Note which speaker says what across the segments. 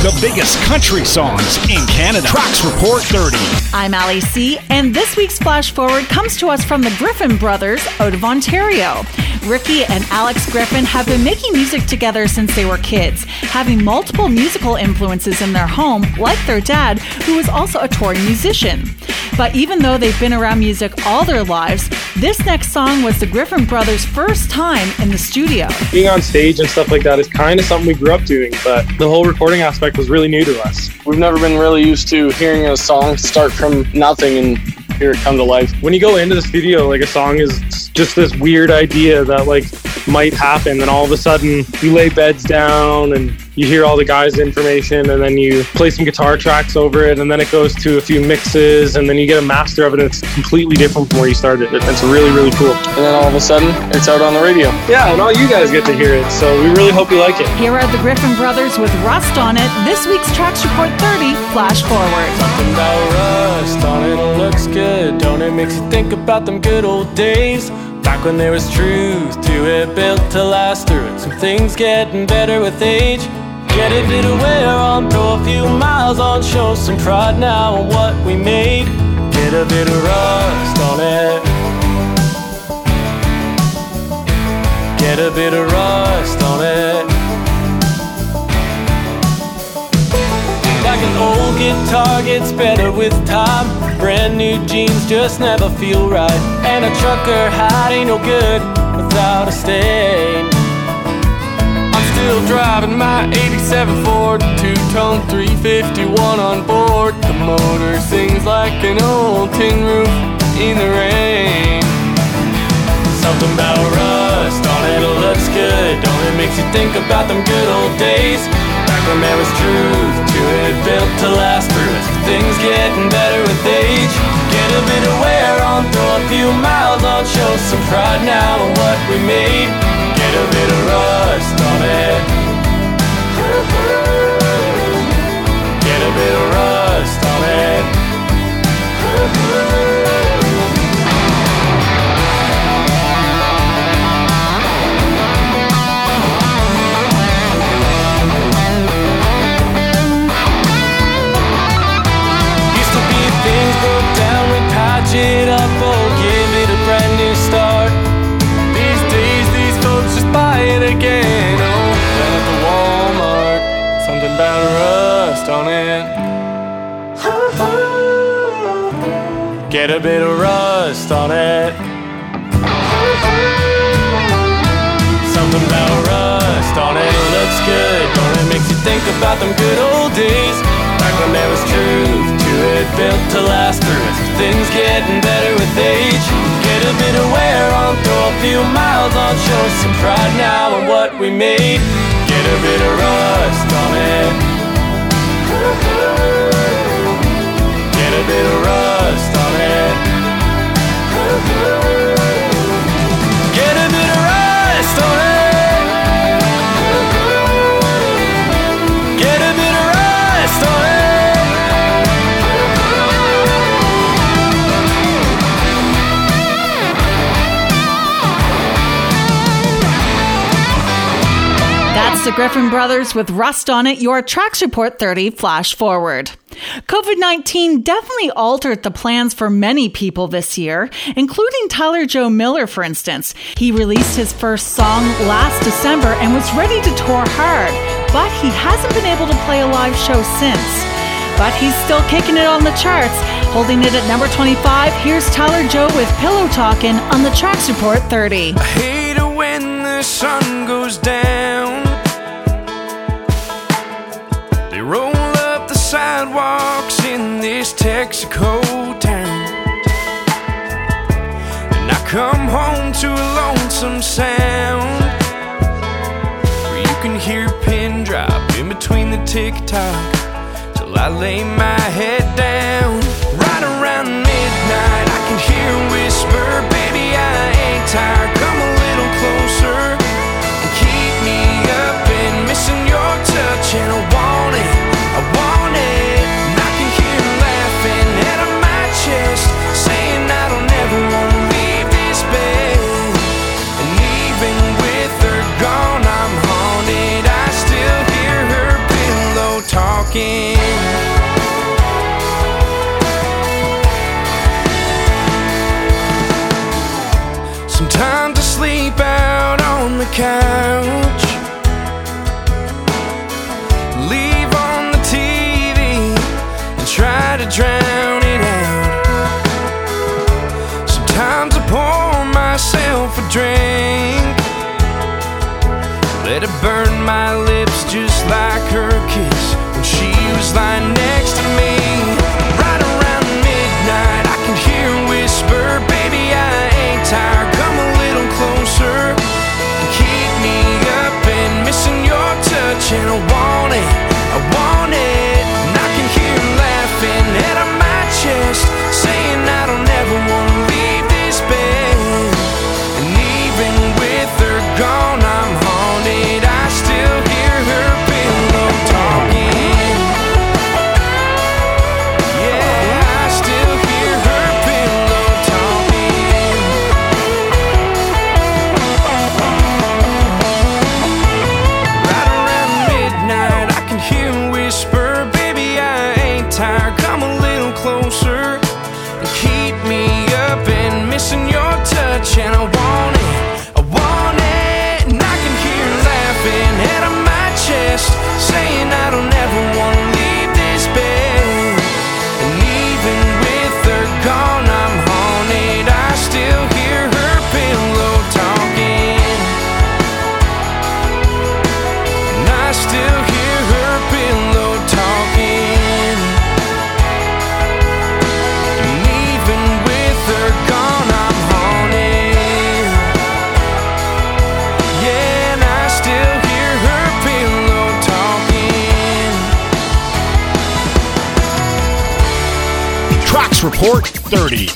Speaker 1: the biggest country songs in Canada. Tracks Report 30.
Speaker 2: I'm Ali C, and this week's Flash Forward comes to us from the Griffin brothers out of Ontario. Ricky and Alex Griffin have been making music together since they were kids, having multiple musical influences in their home, like their dad, who was also a touring musician. But even though they've been around music all their lives, this next song was the Griffin brothers' first time in the studio.
Speaker 3: Being on stage and stuff like that is kind of something we grew up doing, but the whole recording aspect was really new to us.
Speaker 4: We've never been really used to hearing a song start from nothing and hear it come to life.
Speaker 3: When you go into the studio, like, a song is just this weird idea that like might happen, and all of a sudden you lay beds down and you hear all the guys' information, and then you play some guitar tracks over it, and then it goes to a few mixes, and then you get a master of it, and it's completely different from where you started. It's really, really cool.
Speaker 4: And then all of a sudden, it's out on the radio.
Speaker 3: Yeah, and all you guys get to hear it, so we really hope you like it.
Speaker 2: Here are the Griffin brothers with Rust on It, this week's Tracks Report 30 Flash Forward.
Speaker 5: Something about rust on it looks good, don't it? Makes you think about them good old days, back when there was truth to it, built to last through it. Some things getting better with age. Get a bit of wear on, throw a few miles on, show some pride now on what we made. Get a bit of rust on it. Get a bit of rust on it. Like an old guitar gets better with time. Brand new jeans just never feel right. And a trucker hat ain't no good without a stain. Still driving my 87 Ford, two-tone 351 on board. The motor sings like an old tin roof in the rain. Something about rust on it looks good, don't it? Makes you think about them good old days, back when there was truth to it, built to last through it. Things getting better with age. Get a bit of wear on, throw a few miles on, show some pride now on what we made. Get a bit of rust on it. Get a bit of rust on it. Used to be things broke down, we patch it up, oh, give it a brand new start. Just buy it again, oh, down at the Walmart. Something about rust on it. Get a bit of rust on it. Something about rust on it looks good, don't it? Makes you think about them good old days, back when there was truth to it, built to last through it. Things getting better with age. Get a bit of wear on, throw a few miles on, show some pride now on what we made. Get a bit of rust on it. Get a bit of rust on it. Get a bit of rust on it. Get a bit of rust on it.
Speaker 2: That's the Griffin brothers with Rust on It, your Tracks Report 30 Flash Forward. COVID-19 definitely altered the plans for many people this year, including Tyler Joe Miller, for instance. He released his first song last December and was ready to tour hard, but he hasn't been able to play a live show since. But he's still kicking it on the charts, holding it at number 25. Here's Tyler Joe with Pillow Talkin' on the Tracks Report 30.
Speaker 6: I hate it when the sun goes down. They roll up the sidewalks in this Texaco town, and I come home to a lonesome sound where you can hear a pin drop in between the tick-tock till I lay my head down. Right around midnight I can hear a whisper, baby, I ain't tired, come a little closer and keep me up and missing your touch. And I want it, I want it. And I can hear her laughing out of my chest, saying I don't ever want to leave this bed. And even with her gone, I'm haunted, I still hear her pillow talk. talking. Sometimes I sleep out on the couch, leave on the TV and try to drown it out. Sometimes I pour myself a drink, let it burn my lips just like her kiss when she was lying next to me. Right around midnight I can hear her whisper, baby, I ain't tired, come a little closer and keep me up and missing your touch. And I want it, I want it. And I can hear her laughing out of my chest, saying I don't ever want to leave this bed. And even with her gone, I'm haunted, I still hear her pillow talking. Yeah, I still hear her pillow talking. Right around midnight I can hear her whisper, baby, I ain't tired, come a little closer and keep me up and missing your touch. And I want it, I want it. And I can hear her laughing out of my chest, saying I don't ever want to leave this bed. And even with her gone, I'm haunted, I still hear her pillow talking. And I still hear her pillow talking. And even with her gone, I'm haunted. Yeah, and I still hear her pillow talking.
Speaker 1: Tracks Report 30.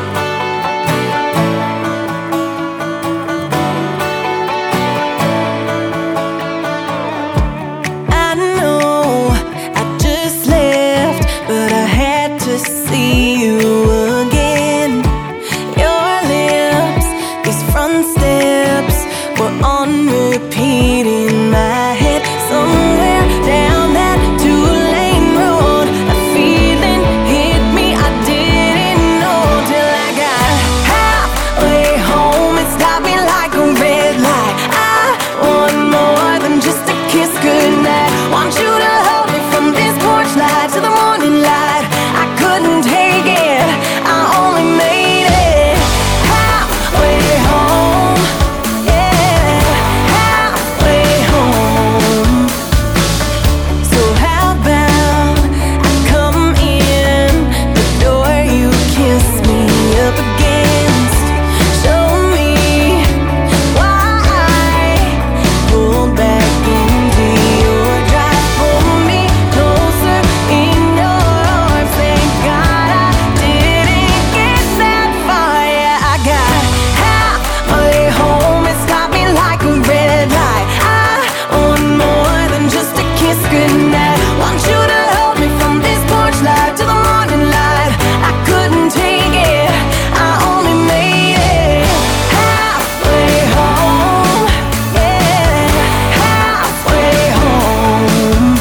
Speaker 7: I know I just left, but I had to see you again. Your lips, these front steps were on repeat in my head. Somewhere down that two-lane road, a feeling hit me I didn't know till I got halfway home. It stopped me like a red light. I want more than just a kiss goodnight. Want you to hold me from this porch light to the morning light. I couldn't take it, I only made it halfway home. Yeah, halfway home. So how about I come in the door you kiss me up against? Show me why I pulled back into your drive. Pull me closer in your arms. Thank God I didn't get that far. Yeah, I got halfway home. It stopped me like a red light. I want more than just a kiss goodnight. Want you to hold me from this porch light to the morning light. I couldn't take it, I only made it halfway home. Yeah, halfway home.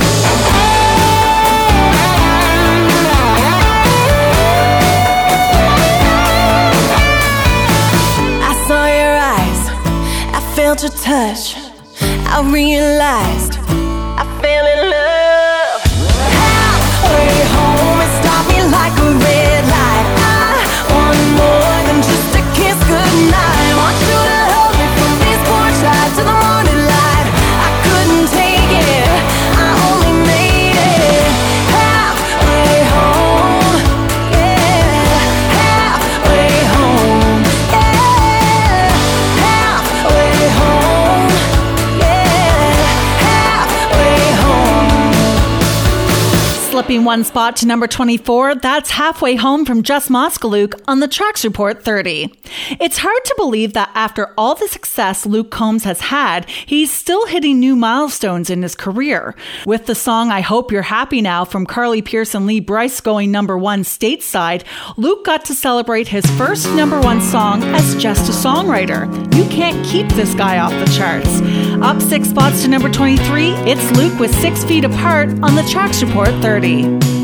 Speaker 7: I saw your eyes, I felt your touch, I realized I fell in love. Halfway home, it stopped me like a red light. I want more than just a kiss goodnight. Want you to hold me from this porch light to the morning light. I couldn't take it, I only made it halfway home. Yeah, halfway home. Yeah, halfway home. Yeah, halfway home.
Speaker 2: Slipping one spot to number 24, that's Halfway Home from Jess Moskalouk on the Tracks Report 30. It's hard to believe that after all the success Luke Combs has had, he's still hitting new milestones in his career. With the song I Hope You're Happy Now from Carly Pearce and Lee Brice going number one stateside, Luke got to celebrate his first number one song as just a songwriter. You can't keep this guy off the charts. Up 6 spots to number 23, it's Luke with 6 Feet Apart on the Tracks Report 30.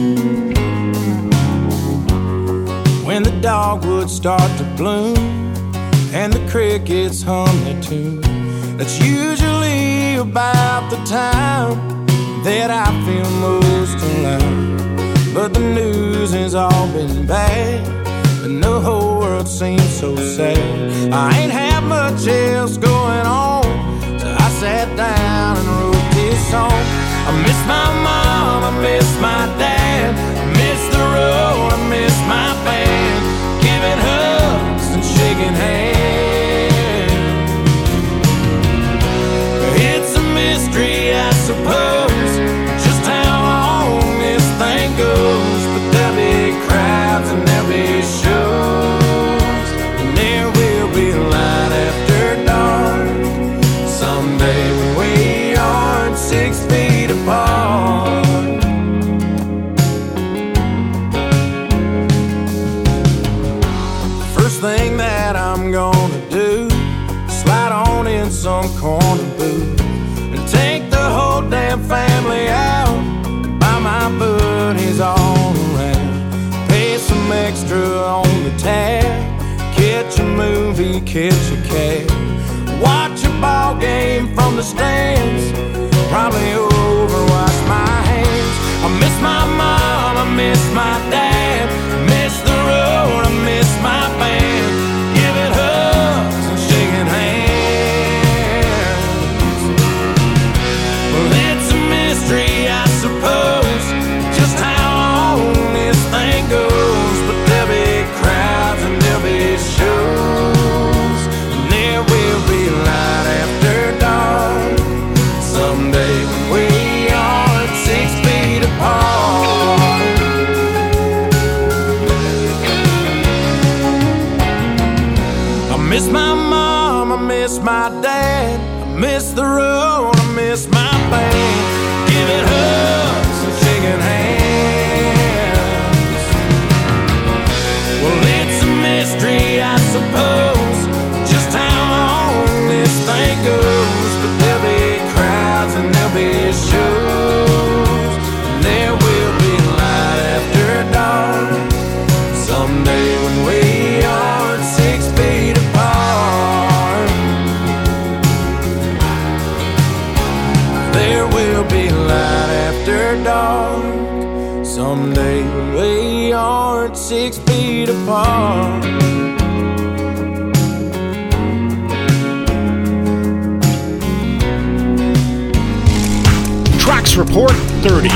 Speaker 6: When the dogwoods start to bloom and the crickets hum their tune, that's usually about the time that I feel most alone. But the news has all been bad, and the whole world seems so sad. I ain't had much else going on, so I sat down and wrote this song. I miss my mom, I miss my dad, I miss the road, I miss my band, giving hugs and shaking hands. It's a mystery, I suppose, just how long this thing goes. But there'll be crowds and there'll be shows, and there will be light after dark someday when we aren't 6 feet apart. First thing that I'm gonna do, slide on in some corner booth and take the whole damn family out, buy my buddies all around, pay some extra on the tab, catch a movie, catch a cab, watch a ball game from the stands, probably overwash my hands. I miss my mom, I miss my dad, I miss the road, I miss my band, giving hugs and shaking hands. Well, it's a mystery, I suppose, just how long this thing goes. But there'll be crowds and there'll be shows, and there will be light after dark someday when we aren't 6 feet apart. I miss my mom, I miss my dad, I miss the road, I miss my band, giving hugs and shaking hands. Well, it's a mystery, I suppose, just how long this thing goes. But there'll be crowds and there'll be shows, and there will be light after dark someday when we aren't 6 feet apart. There will be light after dark someday when we aren't 6 feet apart.
Speaker 1: Tracks Report 30.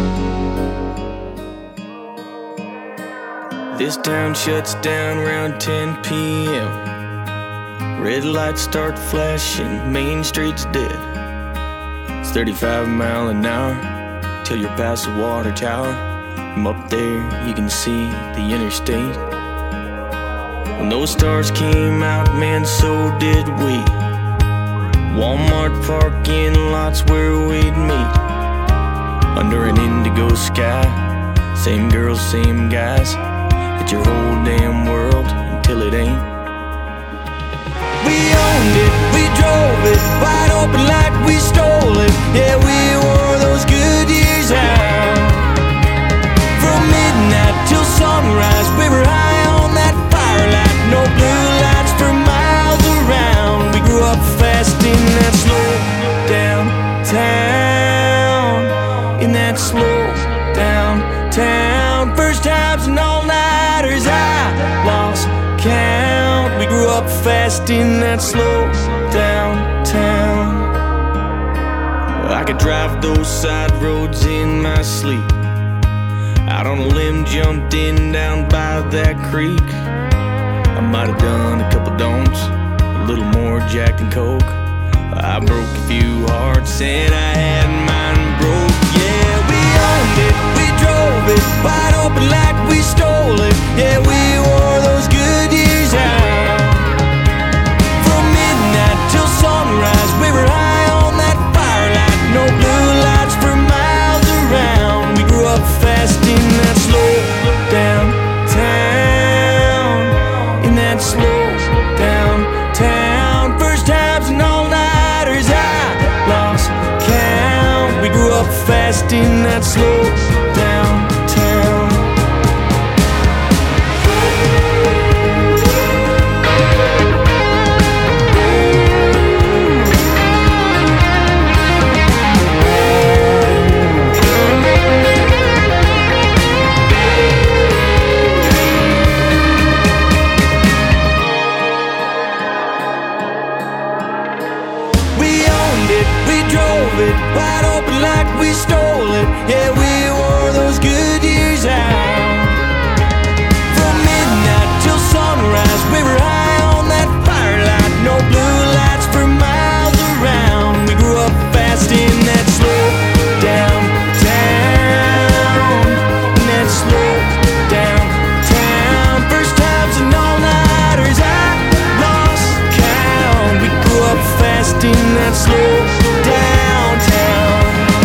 Speaker 5: This town shuts down around 10 p.m. Red lights start flashing, Main Street's dead. It's 35 miles an hour till you're past the water tower. From up there you can see the interstate. When those stars came out, man, so did we. Walmart parking lots where we'd meet, under an indigo sky. Same girls, same guys, it's your whole damn world until it ain't.
Speaker 6: We owned it, we drove it, wide open like we stole it. Yeah, we wore those good years out. From midnight till sunrise, we were high on that firelight. No blue lights for miles around. We grew up fast in that slow down town, in that slow down town. First times and all-nighters, I lost count. We grew up fast in that slow down town.
Speaker 5: I could drive those side roads in my sleep, out on a limb, jumped in down by that creek. I might have done a couple don'ts, a little more Jack and Coke. I broke a few hearts and I had mine broke. Yeah, we owned it, we drove it, wide open like we stole it. Yeah, we wore those good years out. From midnight till sunrise, we were high on that firelight. No blue lights for miles around. We grew up fast in that slow down town, in that slow down town. First times and all-nighters, I
Speaker 6: slow down town. Wide open like we stole it. Yeah, we wore those good years out. From midnight till sunrise, we were high on that firelight. No blue lights for miles around. We grew up fast in that slow down town. In that slow down town. First times and all-nighters, I lost count. We grew up fast in that slow downtown.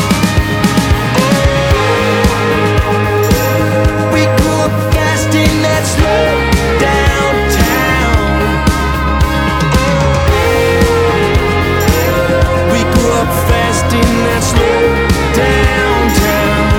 Speaker 6: We grew up fast in that slow downtown. We grew up fast in that slow downtown.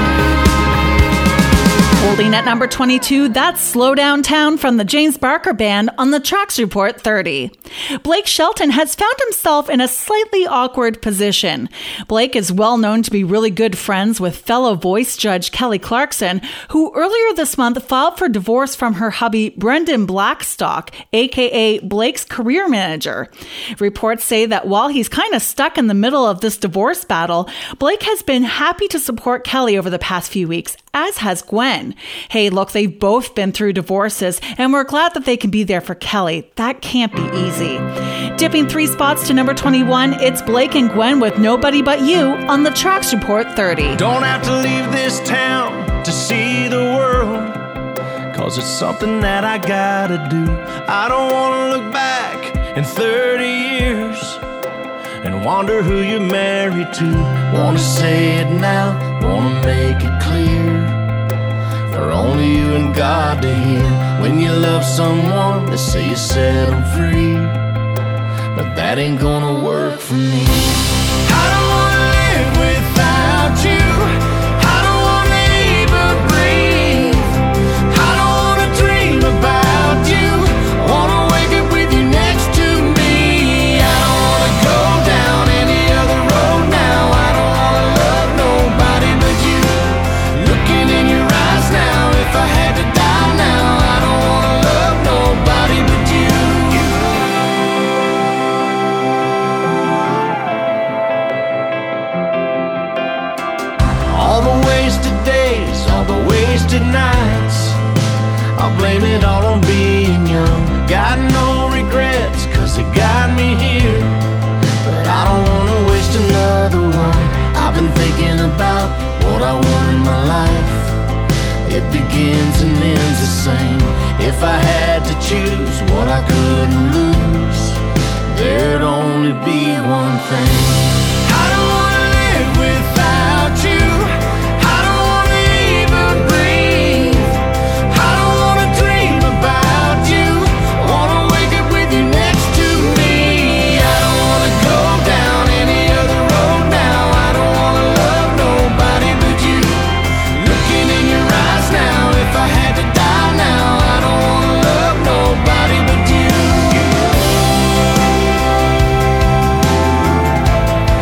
Speaker 2: Holding at number 22, that's Slow Downtown from the James Barker Band on the Tracks Report 30. Blake Shelton has found himself in a slightly awkward position. Blake is well known to be really good friends with fellow voice judge Kelly Clarkson, who earlier this month filed for divorce from her hubby Brendan Blackstock, aka Blake's career manager. Reports say that while he's kind of stuck in the middle of this divorce battle, Blake has been happy to support Kelly over the past few weeks, as has Gwen. Hey, look, they've both been through divorces, and we're glad that they can be there for Kelly. That can't be easy. Dipping 3 spots to number 21, it's Blake and Gwen with Nobody But You on the Tracks Report 30.
Speaker 6: Don't have to leave this town to see the world, 'cause it's something that I gotta do. I don't wanna look back in 30 years and wonder who you're married to. Wanna say it now, wanna make it clear, for only you and God to hear. When you love someone, they say you set them free, but that ain't gonna work for me. I don't wanna live without you. I don't wanna even breathe. I don't wanna dream about you. I wanna wake up with you next to me. I don't wanna go down any other road now. I don't wanna love nobody but you. Looking in your eyes now, if I had to die now, I don't wanna love nobody but you. All the wasted days, all the wasted nights, I'll blame it all on being young. Got no regrets, 'cause it got me here, but I don't wanna waste another one. I've been thinking about what I want in my life. It begins and ends the same. If I had to choose what I couldn't lose, there'd only be one thing. I don't wanna live without you. I don't wanna even breathe. I don't wanna dream about you. I wanna wake up with you next to me. I don't wanna go down any other road now. I don't wanna love nobody but you. Looking in your eyes now, if I had to die now, I don't wanna love nobody but you.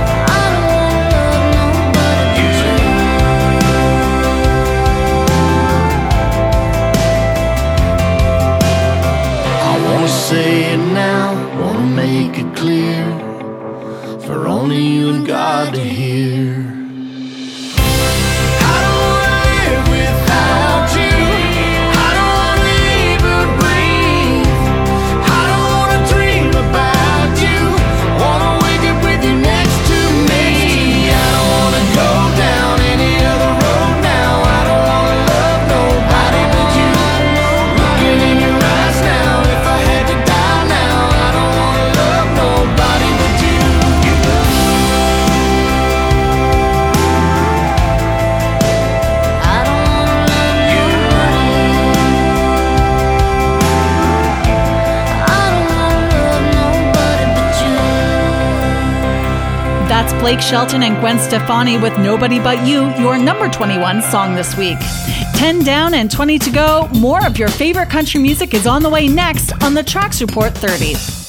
Speaker 2: Blake Shelton and Gwen Stefani with Nobody But You, your number 21 song this week. 10 down and 20 to go. More of your favorite country music is on the way next on the Tracks Report 30.